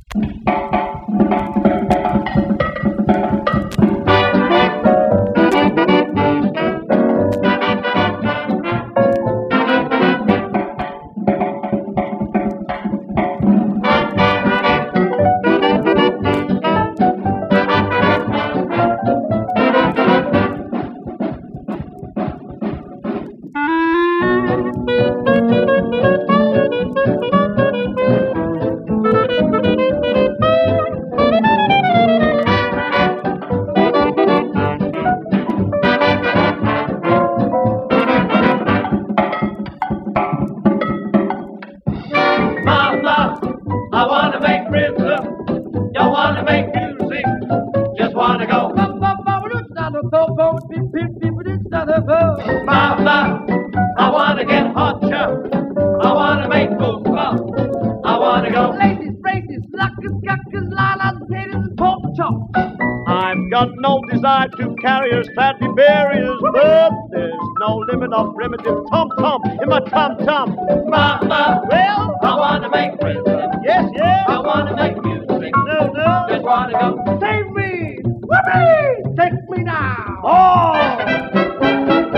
Mama, I wanna make rhythm. You wanna make music. Just wanna go. Mama, I wanna get hot shot. I wanna make boom bop. I wanna go. Ladies, ladies, luckers, guckers, lalas, taters, and pork chops. I've got no desire to carry a Stradivarius, but there's no limit of primitive tom-tom in my tom-tom. Mama, Well, I wanna make rhythm. yes, yes. I wanna make music. No, no. Just wanna go. Save me! Whoopee! Take me now! Oh!